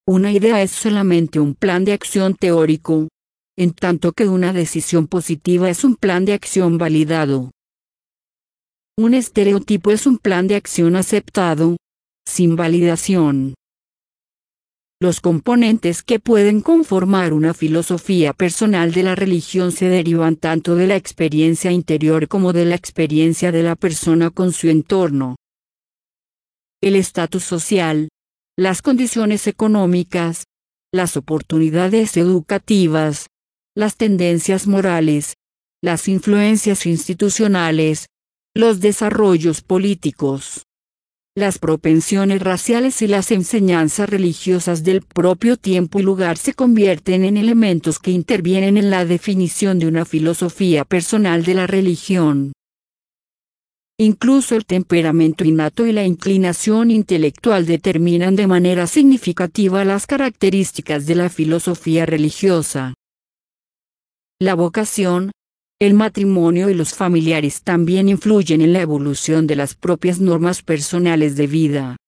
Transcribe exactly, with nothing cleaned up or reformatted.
Una idea es solamente un plan de acción teórico, en tanto que una decisión positiva es un plan de acción validado. Un estereotipo es un plan de acción aceptado, sin validación. Los componentes que pueden conformar una filosofía personal de la religión se derivan tanto de la experiencia interior como de la experiencia de la persona con su entorno. El estatus social, las condiciones económicas, las oportunidades educativas, las tendencias morales, las influencias institucionales, los desarrollos políticos, las propensiones raciales y las enseñanzas religiosas del propio tiempo y lugar se convierten en elementos que intervienen en la definición de una filosofía personal de la religión. Incluso el temperamento innato y la inclinación intelectual determinan de manera significativa las características de la filosofía religiosa. La vocación, el matrimonio y los familiares también influyen en la evolución de las propias normas personales de vida.